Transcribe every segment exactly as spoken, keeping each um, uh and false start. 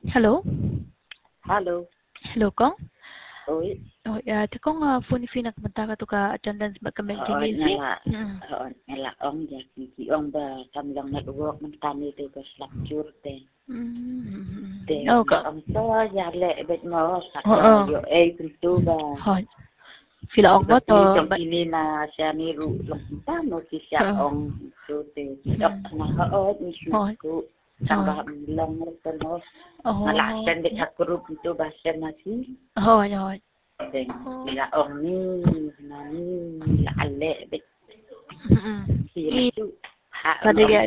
Hello? Halo. Hello, Kong? Oi. Oh, ya, te Kong uh, phone fi nak menta ka tu ka attendance ba ka Oo, maintenance fi? ngala. Hmm. Oo, ngala ong ya ki ki ong ba kam lang network man kami te ba slapjur te. Hmm. Te Oh, na ka. ong to ya le bet mo sa Oo. ka yo e pintu ba. Hoy. Fila ong mo to. Ni jong ini na siya ni ru lang ta mo ki siya ong tu te. Dok na ho ni ku tambah bilang mo mo. Oh. Ngala sen de ka group itu ba sen na si. Hoy, hoy. Then la ong ni na ni la ale bet. Hmm. Sila tu ha Kada ya.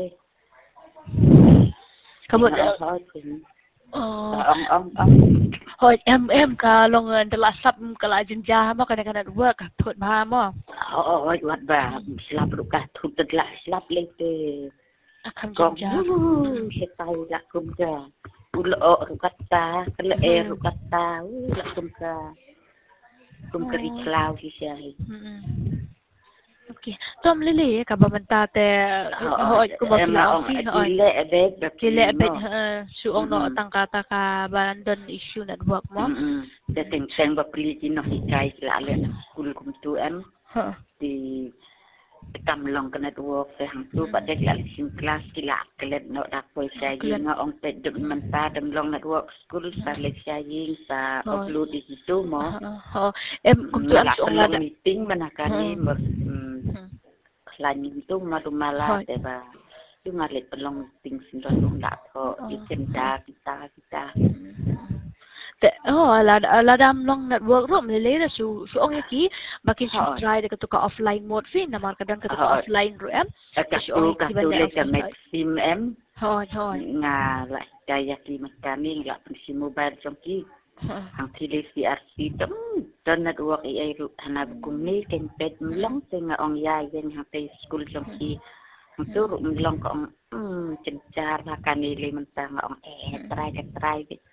Kamu oh Oh. ông ông ông Hoy, em em ka long the last sub ka la jin ja mo ka na ka work thot ba mo. oh wat ba slap ru ka thut la slap le te Akam con jin ja. se tai la kum ja ulo ru kata kele e ru kata la kum ka kum keri clau si sai Hmm. Okay. Tom lili ka ba manta te ho ko ba em fila ông fi ho. le be be Kile mo bet su ong no tang kata ka bandon issue network mo. te teng teng ba pri ti no hi kai la le na school kum tu em Ha. di cầm lòng cái network về hàng tu bắt đầu là xin class kỳ lạ cái lên nó đặt quay xe riêng nó ông phải đừng mình ta đừng lòng network school sa lên xe riêng sa upload đi tu mà Ha. Em kum tu am là su ong phần la lòng meeting mà nak ni mà lain tu mà tu malah deh ba tu malah phần lòng meeting xin đó luôn đã thôi đi chân đa kita kita te oh la la dam long network room le le su su ong ki bakin su try de ka offline mode fi na mar ka dan ka offline ro em su ong ka tu le ka maxim em thôi thôi nga lại daya ki makani la si mobile trong ki ang tili si R C tam dan network ai ru hanab kum ni ken pet long te nga ong ya yen ha te school trong ki ang tu ru long ko ong chen char ha kani le man ta nga ong e try ka try bi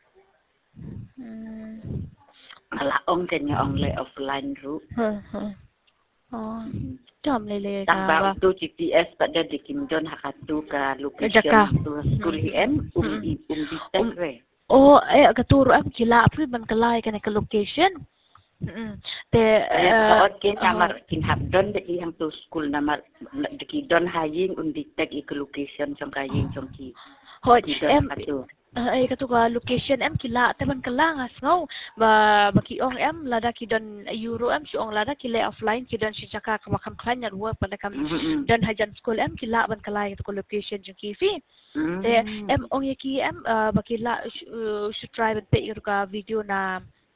ala ong ken nga ong le offline ru oh chom le le ka ba tu G P S pada di kim don hakatu ka location tu school em um i um di tek oh eh katuro am kila apri man kalai kana ka location te saat kin namar kin habdon de yang tu school namar de ki don haying um di tek i location trong kaying trong ki hoi em ai katu ka location em kila te man kala ngas ngau ba baki ong em lada ki don euro em si ong lada kila offline ki don si chaka ka makam klan yar work pada kam don hajan school em kila ban kala katu ko location jeng ki fi te em ong ye ki em baki la su try ban pe ka video na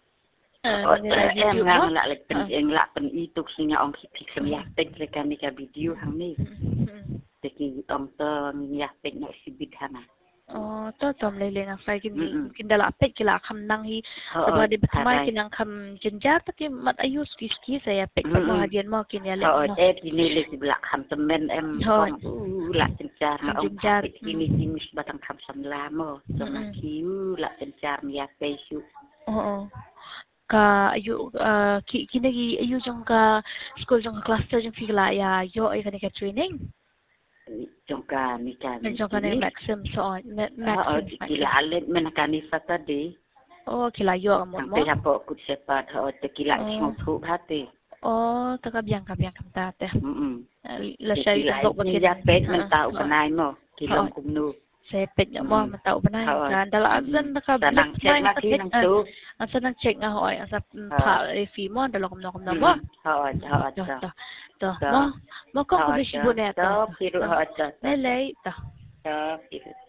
em ngang la le pen eng la pen ituk sinya ong ki pik ya tek le kan ni ka video hang ni te ki ong to ya tek na sibit hana oh to tom le le nga fai kin kin dala pet kila kham nang hi ba de batmai kin nang kham jinjar ta ki mat ayus ki ki saya pek pa mo hadian mo kin ya le oh te ni le si blak kham temen em kong la jinjar ma ong ini timis batang kham samla mo so na ki la jinjar ya pe su oh ka ayu ki kinagi ayu jong ka school jong cluster jong figla ya yo ai ka training trong ca ni ca ni trong ca ni maxim so maxim kila lên men ka ni Saturday oh kila yo mo mo te hapo kut sepat ho te kila chong thu hati oh ta ka biang ka biang kam ta te la sai ta bok ni ya pet men tau kanai mo kilong kumnu se pet mo man tau banai kan dala azan ka nang check na ki nang tu asa nang check nga hoy asa pa fi mo dala kom na kom na mo ho ho to to mo mo ko ko bi shi bunet to piru ho to le le to to